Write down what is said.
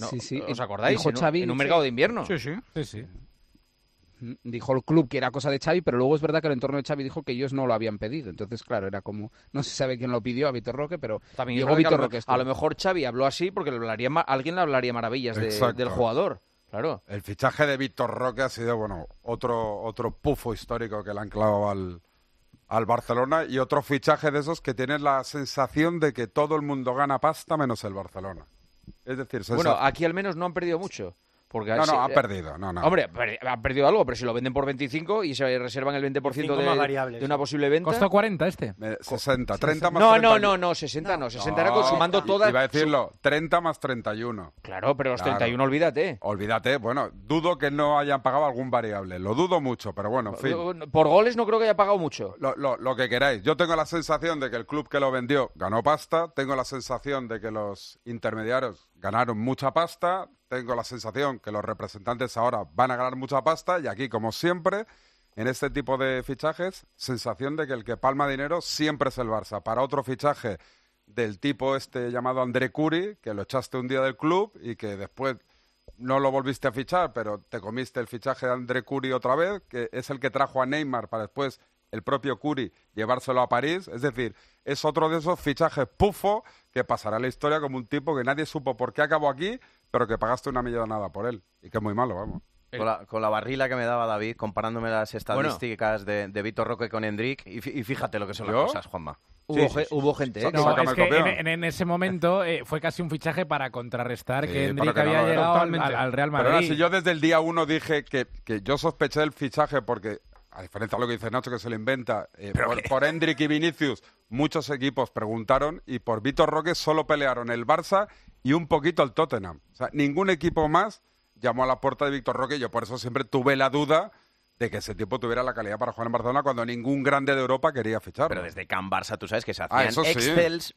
¿no? Sí. ¿Os acordáis? Dijo Xavi, en un mercado de invierno. Sí. Dijo el club que era cosa de Xavi, pero luego es verdad que el entorno de Xavi dijo que ellos no lo habían pedido. Entonces, claro, era como... No se sabe quién lo pidió a Vitor Roque, pero También llegó Vitor Roque. a lo mejor Xavi habló así porque alguien le hablaría maravillas del jugador. Claro. El fichaje de Vitor Roque ha sido, bueno, otro pufo histórico que le han clavado al Barcelona, y otro fichaje de esos que tienes la sensación de que todo el mundo gana pasta menos el Barcelona. Es decir, bueno, aquí al menos no han perdido mucho. Porque han perdido. No. Hombre, han perdido algo, pero si lo venden por 25 y se reservan el 20% de una posible venta... ¿Costó 40 60, 30 más 30. No, 60 no. 60 era consumando todas... Iba a decirlo, 30 más 31. Claro, pero los 31 olvídate. Olvídate, bueno, dudo que no hayan pagado algún variable. Lo dudo mucho, pero bueno, en fin. Por goles no creo que haya pagado mucho. Lo que queráis. Yo tengo la sensación de que el club que lo vendió ganó pasta. Tengo la sensación de que los intermediarios ganaron mucha pasta. Tengo la sensación que los representantes ahora van a ganar mucha pasta, y aquí, como siempre, en este tipo de fichajes, sensación de que el que palma dinero siempre es el Barça. Para otro fichaje del tipo llamado André Curi, que lo echaste un día del club y que después no lo volviste a fichar, pero te comiste el fichaje de André Curi otra vez, que es el que trajo a Neymar para después el propio Curi llevárselo a París. Es decir, es otro de esos fichajes pufo que pasará a la historia como un tipo que nadie supo por qué acabó aquí, pero que pagaste una millonada por él. Y que es muy malo, vamos. Con la barrila que me daba David, comparándome las estadísticas de Vitor Roque con Hendrik, y fíjate lo que son las cosas, Juanma. Hubo gente, No, es que en ese momento fue casi un fichaje para contrarrestar que Hendrik había llegado al Real Madrid. Pero ahora, si yo desde el día 1 dije que yo sospeché del fichaje porque, a diferencia de lo que dice Nacho, que se lo inventa, por Hendrik y Vinicius, muchos equipos preguntaron, y por Vitor Roque solo pelearon el Barça y un poquito el Tottenham. O sea, ningún equipo más llamó a la puerta de Vitor Roque. Yo por eso siempre tuve la duda de que ese tipo tuviera la calidad para jugar en Barcelona cuando ningún grande de Europa quería ficharlo. Pero desde Can Barça tú sabes que se hacían Excels